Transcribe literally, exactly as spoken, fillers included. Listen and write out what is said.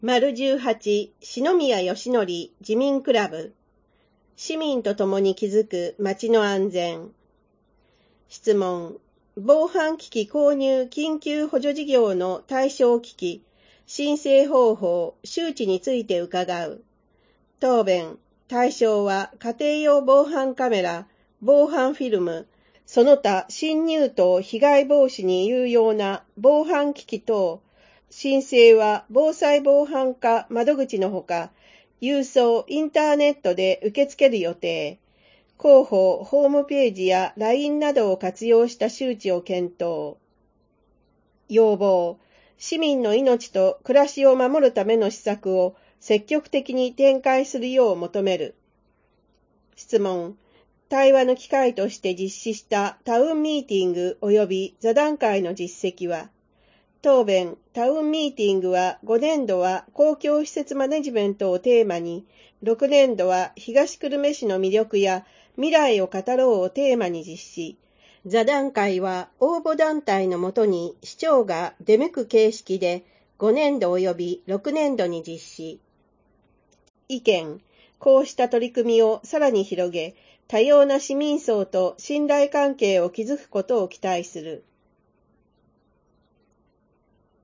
丸じゅうはち、篠宮義則自民クラブ。市民と共に築く街の安全。質問。防犯機器購入緊急補助事業の対象機器、申請方法、周知について伺う。答弁。対象は家庭用防犯カメラ、防犯フィルム、その他侵入等被害防止に有用な防犯機器等、申請は防災防犯課窓口のほか、郵送、インターネットで受け付ける予定。広報、ホームページや ライン などを活用した周知を検討。要望。市民の命と暮らしを守るための施策を積極的に展開するよう求める。質問。対話の機会として実施したタウンミーティング及び座談会の実績は。答弁。タウンミーティングはごねんどは公共施設マネジメントをテーマに、ろくねんどは東久留米市の魅力や未来を語ろうをテーマに実施。座談会は応募団体のもとに市長が出向く形式でごねんど及びろくねんどに実施。意見。こうした取り組みをさらに広げ、多様な市民層と信頼関係を築くことを期待する。